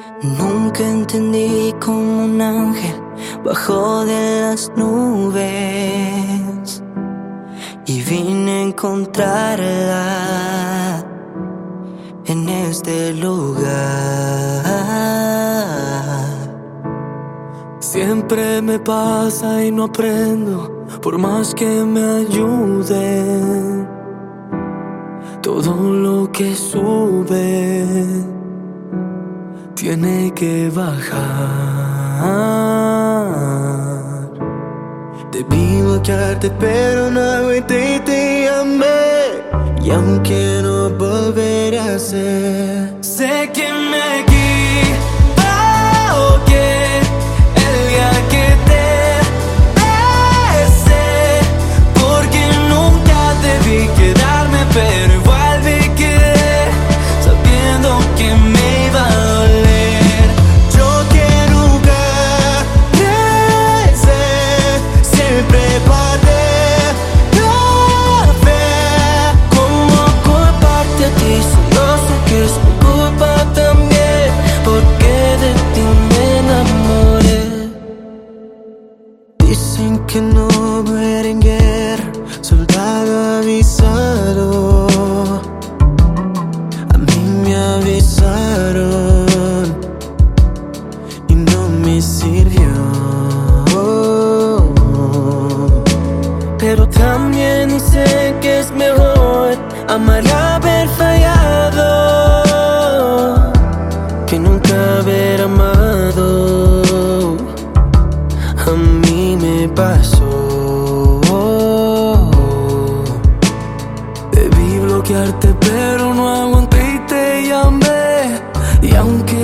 Nunca entendí cómo un ángel bajó de las nubes y vine a encontrarla en este lugar. Siempre me pasa y no aprendo, por más que me ayuden. Todo lo que sube tiene que bajar. Debí bloquearte, pero no aguanté y te llamé. Y aunque no volveré a ser, sé que me equivoqué el día que te besé, porque nunca debí quedarme, pero igual me quedé sabiendo que me iba a doler. Yo que nunca recé, siempre paré la fe. ¿Cómo culparte a ti si yo sé que es mi culpa también? Porque de ti me enamoré. Dicen que no muere en guerra soldado avisado. A mí me avisaron y no me sirvió. Pero también sé que es mejor amar y haber fallado que nunca haber amado. A mí me pasó. Debí bloquearte, pero no aguanté y te llamé. Y aunque